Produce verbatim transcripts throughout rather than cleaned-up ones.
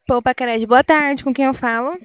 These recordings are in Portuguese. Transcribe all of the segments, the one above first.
Poupa Cred, boa tarde, com quem eu falo?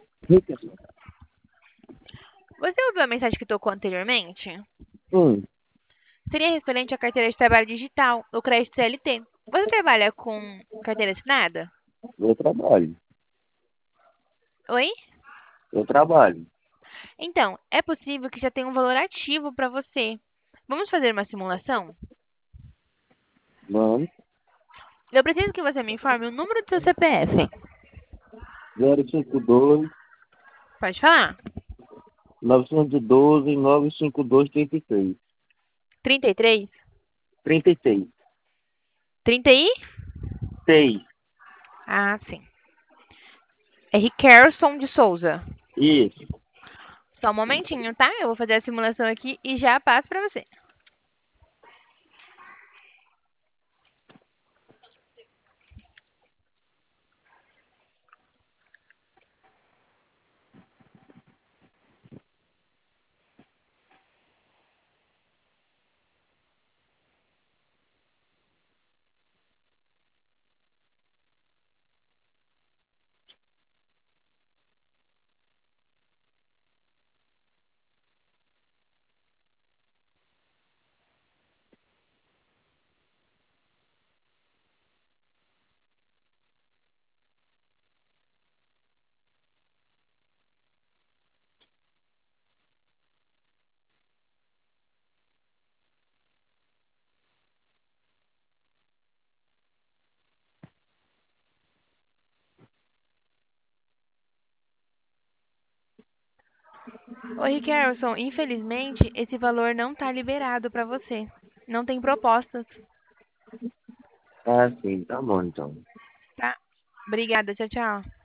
Você ouviu a mensagem que tocou anteriormente? Hum, Seria referente à carteira de trabalho digital, o crédito C L T. Você trabalha com carteira assinada? eu trabalho. Oi? Eu trabalho. Então, é possível que já tenha um valor ativo para você. Vamos fazer uma simulação? Mano, Eu preciso que você me informe o número do seu C P F. zero cinco dois, Pode falar. novecentos e doze, novecentos e cinquenta e dois, trinta e seis. trinta e três? trinta e seis. trinta e? seis. Ah, sim. É Ricarson de Souza. Isso. Só um momentinho, tá? Eu vou fazer a simulação aqui e já passo para você. Oi, Ricarson, infelizmente esse valor não está liberado para você. Não tem propostas, Ah, sim, tá bom então. tá? Obrigada, tchau, tchau.